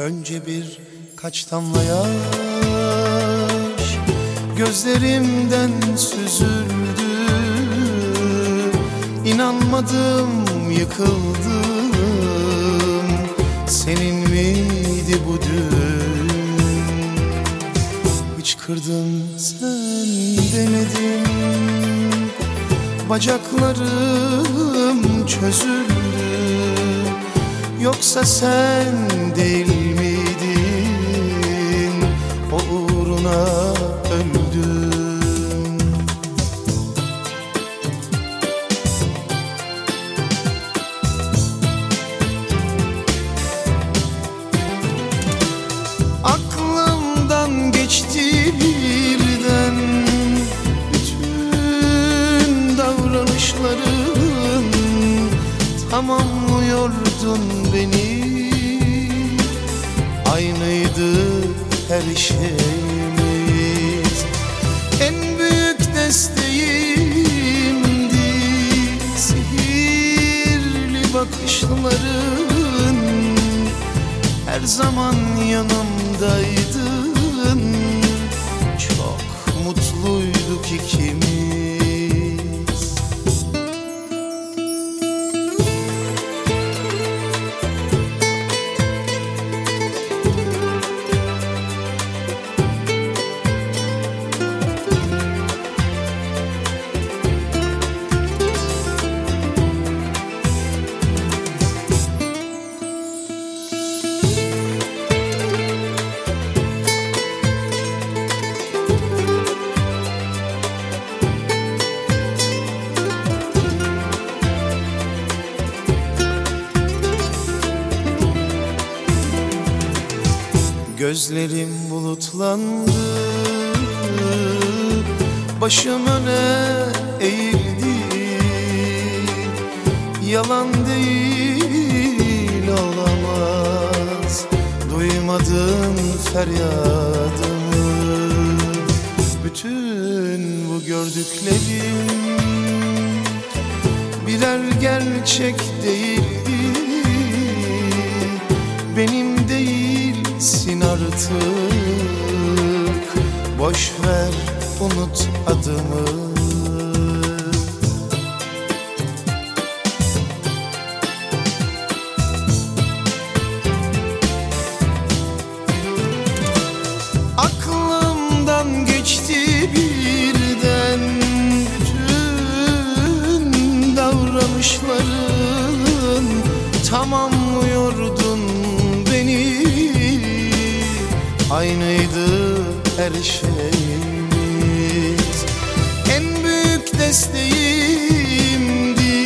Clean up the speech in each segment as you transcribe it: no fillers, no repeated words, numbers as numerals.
Önce birkaç damla yaş gözlerimden süzüldü. İnanmadım, yıkıldım. Senin miydi bu dün? Hıçkırdım, sen demedin. Bacaklarım çözüldü. Yoksa sen değil miydin? O uğruna öldüm. Aklımdan geçti birden bütün davranışların. Tamamlıyordun beni, aynıydı her şeyimiz. En büyük desteğimdi sihirli bakışların. Her zaman yanımdaydın, çok mutluyduk ikimiz. Gözlerim bulutlandı, başım öne eğildi. Yalan değil, olamaz, duymadın feryadımı. Bütün bu gördüklerim birer gerçek değildi. Benim değilsin artık, boş ver, unut adımı. Aklımdan geçti birden bütün davranışların. Tamamlıyordun beni, aynıydı her şeyimiz. En büyük desteğimdi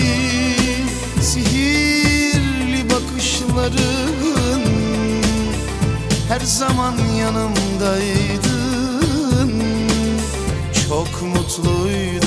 sihirli bakışların. Her zaman yanımdaydın, çok mutluydum.